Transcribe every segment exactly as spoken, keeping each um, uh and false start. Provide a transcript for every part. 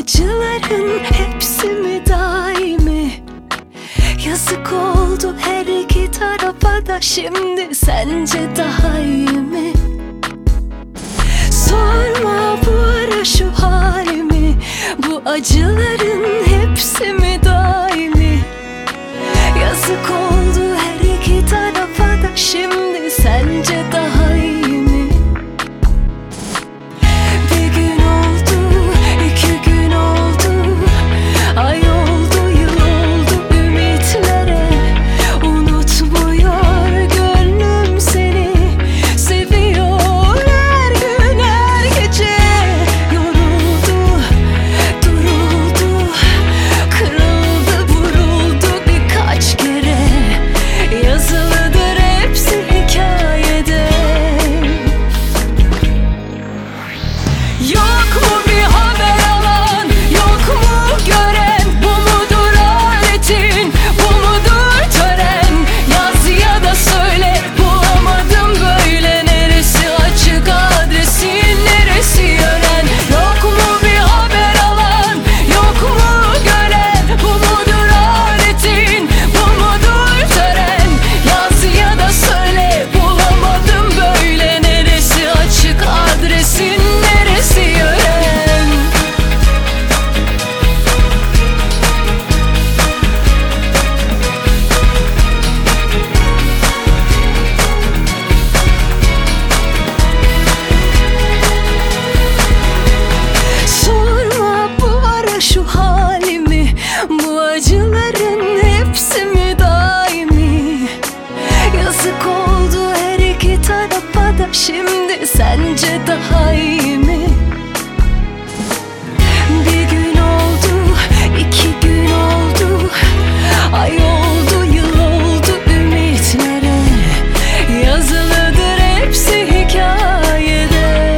acıların hepsi mi daimi? Yazık oldu her iki tarafa da, şimdi sence daha iyi mi? Sorma bu ara şu halimi, bu acıların hepsi mi daimi? Yazık oldu her iki tarafa da, şimdi sence daha iyi mi? Bir gün oldu, iki gün oldu, ay oldu, yıl oldu ümitlere. Unutmuyor gönlüm seni, seviyor her gün her gece. Yoruldu, duruldu, kırıldı, vuruldu birkaç kere. Yazılıdır hepsi hikayede. Yok mu bir haber alan, yok mu gören? Bu mudur adetin, bu mudur tören? Yaz ya da söyle, bulamadım böyle. Neresi açık adresin, neresi yören? Yok mu bir haber alan, yok mu gören? Bu mudur adetin, bu mudur tören? Yaz ya da söyle, bulamadım böyle. Neresi açık adresin, neresi yören? Sorma bu ara şu halimi, bu acıların hepsi mi daimi? Yazık oldu her iki tarafa da, şimdi sence daha iyi mi? Bir gün oldu, iki gün oldu, ay oldu, yıl oldu ümitlere. Yazılıdır hepsi hikayede.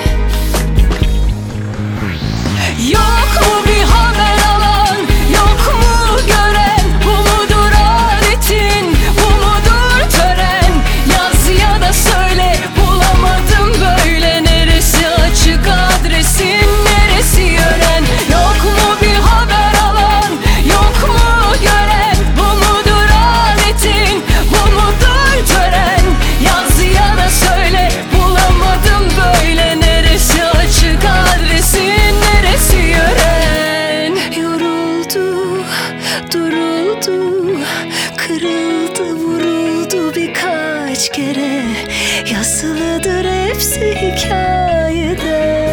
Yok mu bir haber alan, yok mu gören? Bu mudur adetin, bu mudur tören? Yaz ya da söyle, bulamadım böyle. Neresi açık adresin, neresi yören? Yok mu bir haber alan, yok mu gören? Bu mudur adetin, bu mudur tören? Yaz ya da söyle, bulamadım böyle. Neresi açık adresin, neresi yören? Yoruldu, duruldu, kırıldı, vuruldu birkaç kere. Yazılıdır hepsi hikayede.